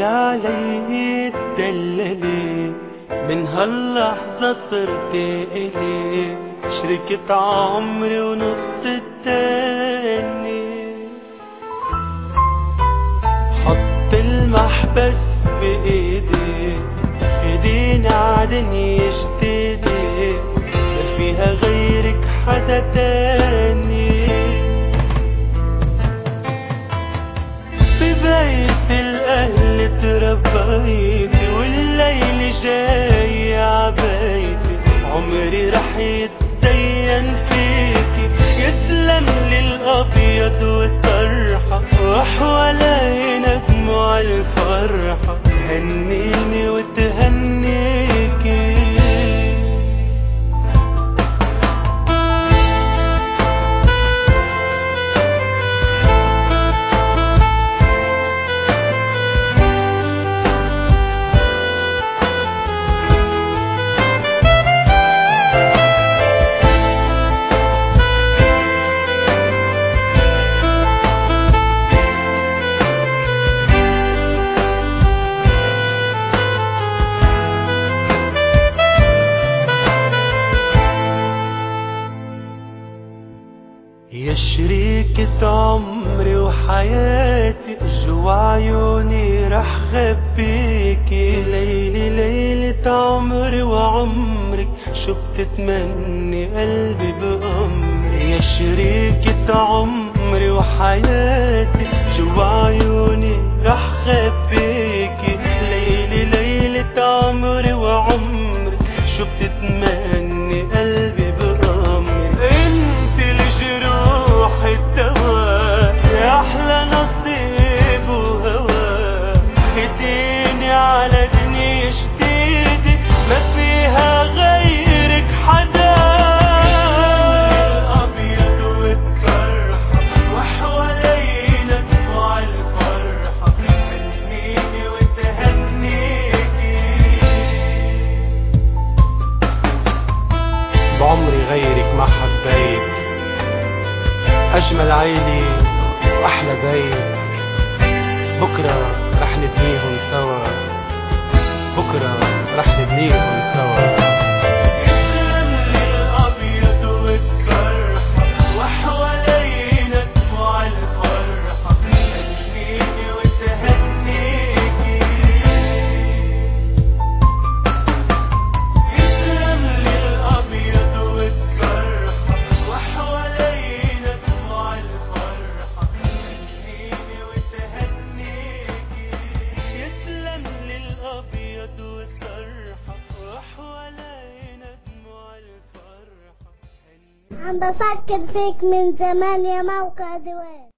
علي تدللي، من هاللحظة صرت إلي شريكة عمري ونص التاني. حط المحبس بإيدي، ايدينا عدني جديدة، ما فيها غيرك حدا تاني. ببيت الأهل تربيتي، والليل جاي عبيتي، عمري رح يتزين فيكي. يسلم للأبيض والطرحة، وحوالينا دموع الفرحة، هنيني وتهنيكي. يا شريكة عمري وحياتي، جوا عيوني رح خبيكي. ليلي ليلة عمري وعمرك، شو بتتمني قلبي بأمري. يا شريكة عمري وحياتي، جوا عيوني رح خبيكي. ليلي ليلة عمري وعمرك، شو بتتمني قلبي بأمري. انت الجروح الدواء، يا احلى نصيب وهوى. اديني على دنيا جديدة، ما فيها غيرك حدا. الابيض والطرحة، وحوالينا دموع الفرحة، هنيني وتهنيكي. بعمري غيرك ما حبيت، أجمل عيلي وأحلى بيت. بكرة رح نبنيهم سوا، بكرة رح نبنيهم سوا. يسلم للأبيض والطرحة، وحوالينا دموع الفرحة، هنيني وتهنيكي. يسلم للأبيض والطرحة، وحوالينا دموع الفرحة، هنيني وتهنيكي. يسلم للأبيض والطرحة، وحوالينا دموع الفرحة. عم بفكر فيك من زمان يا موقع دوام.